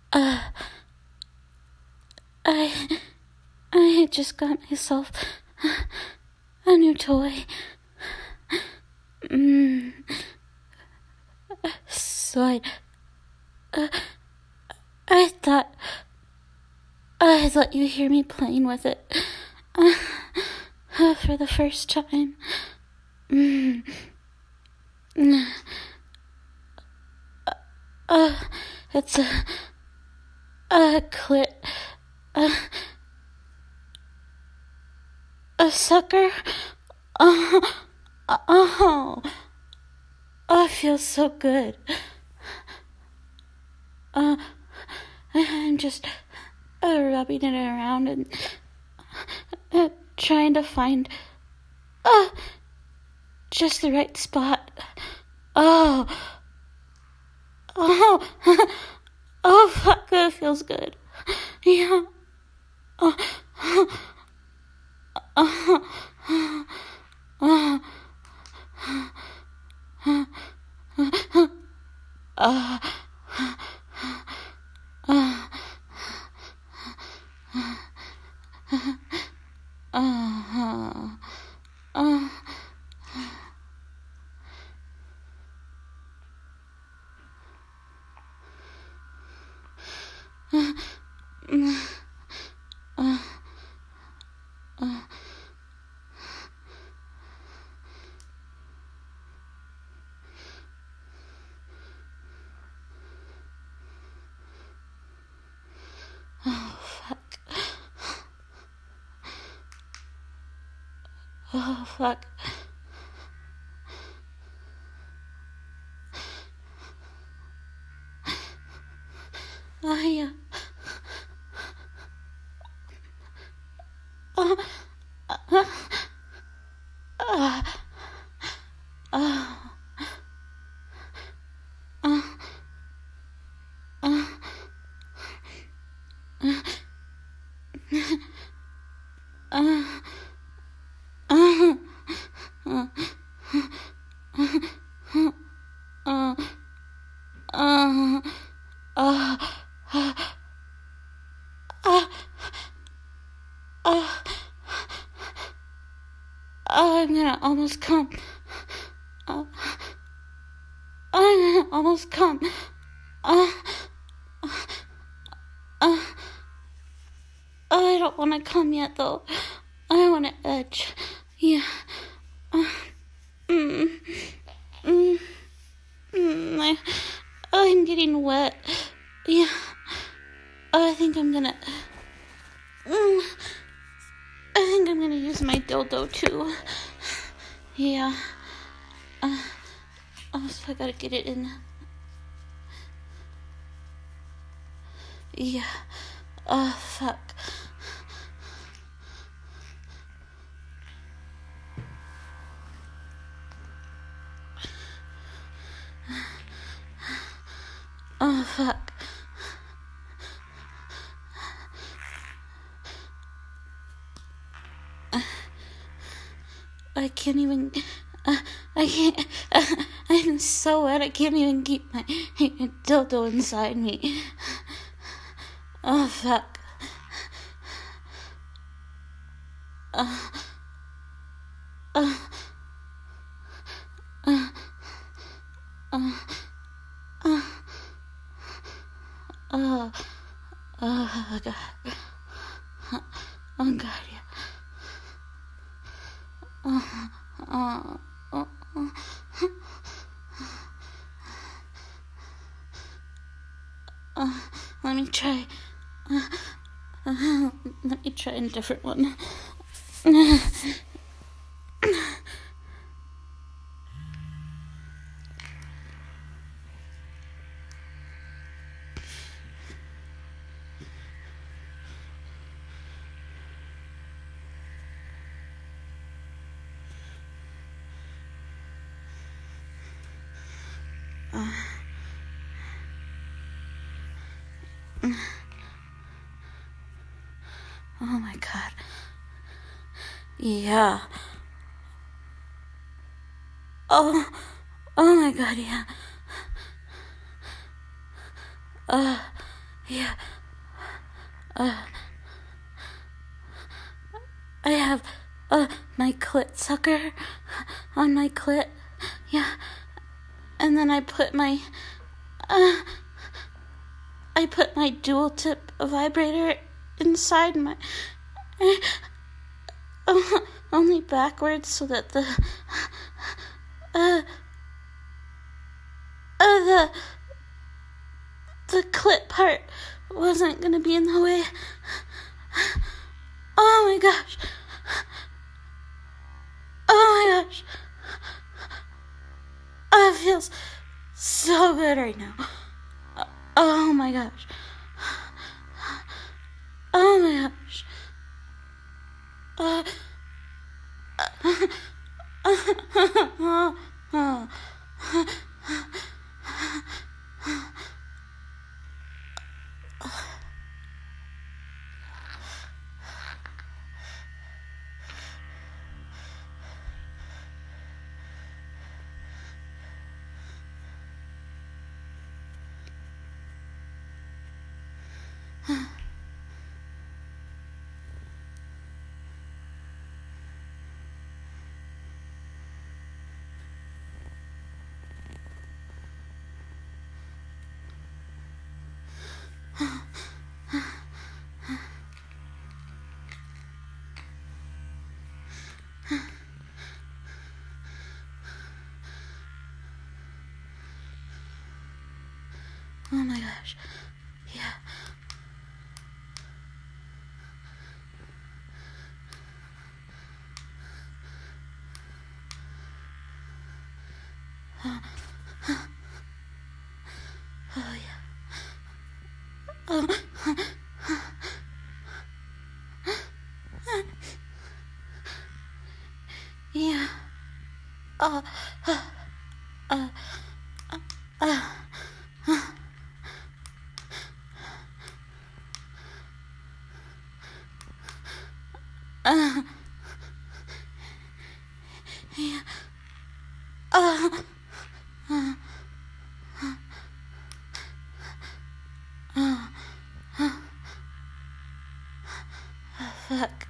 Uh, I, I just got myself a new toy. So I thought you'd hear me playing with it for the first time. It's a clit, a sucker. Oh, it feels so good. I'm just rubbing it around and trying to find just the right spot. Oh, fuck, that feels good. Yeah. Oh, fuck. Oh, yeah. I'm gonna almost come. I'm gonna almost come. I don't want to come yet, though. I want to edge. Yeah. I'm getting wet. Yeah. I think I'm gonna use my dildo too. Yeah. So I gotta get it in. Yeah. Fuck. Oh, fuck. I can't even... I'm so wet, I can't even keep my dildo inside me. Oh, fuck. Oh, God. Oh, God, yeah. Let me try. Let me try a different one. Oh my God. Yeah. Oh my God, yeah. Yeah. Uh, I have, my clit sucker on my clit. Yeah. And then I put my dual tip vibrator inside my, only backwards so that the clit part wasn't gonna be in the way. Oh my gosh. Oh my gosh. Oh, it feels so good right now. Oh my gosh. Oh my gosh. Oh my gosh. Yeah. Oh yeah. Oh. Yeah. Uh, uh, uh, uh, yeah. Fuck.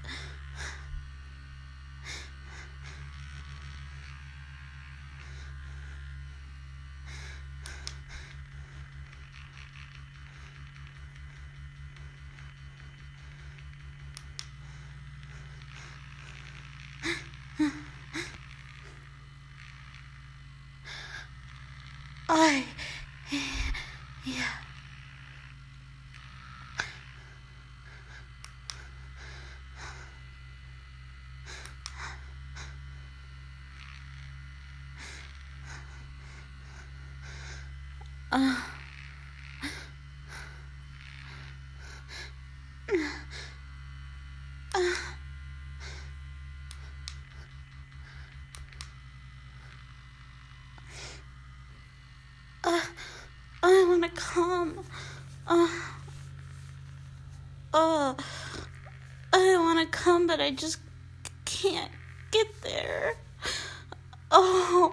I, yeah. I wanna come. I wanna come, but I just can't get there. Oh.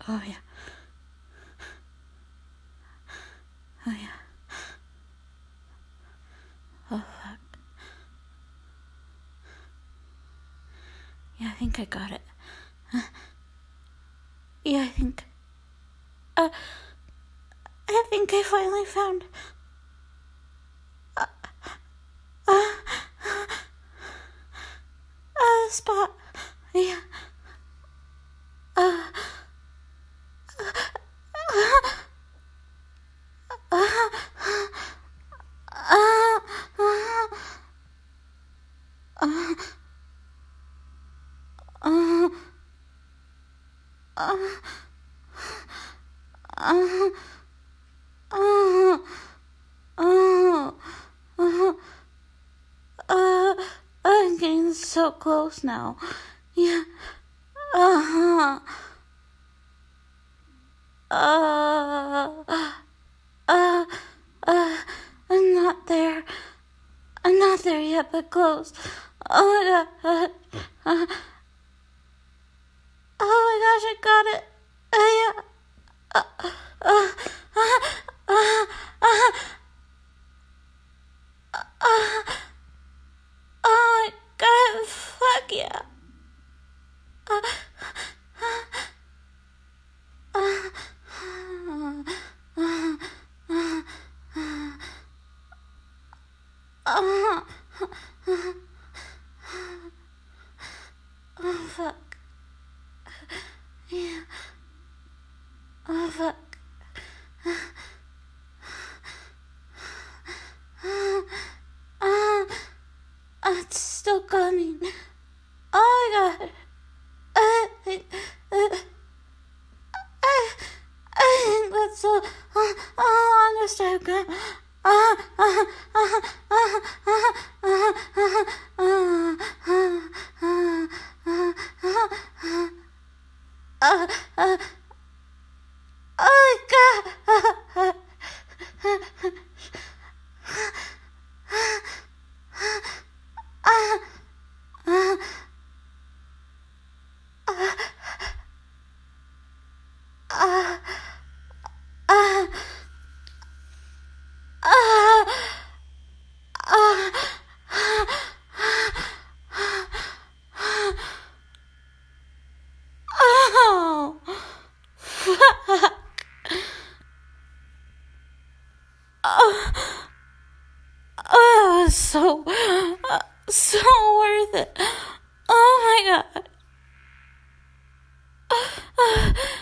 Oh, yeah. Oh, yeah. Oh, fuck. Yeah, I think I got it. Yeah, I think I finally found a spot. Yeah. I'm getting so close now. Yeah. I'm not there. I'm not there yet, but close. Oh my god. Oh my gosh, I got it. Yeah. Oh my god, fuck yeah. Oh fuck. Yeah. Oh fuck. It's still coming. Oh my god. I think that's so longest I've got. Oh my god. Oh, fuck. Oh, it was so worth it. Oh my god.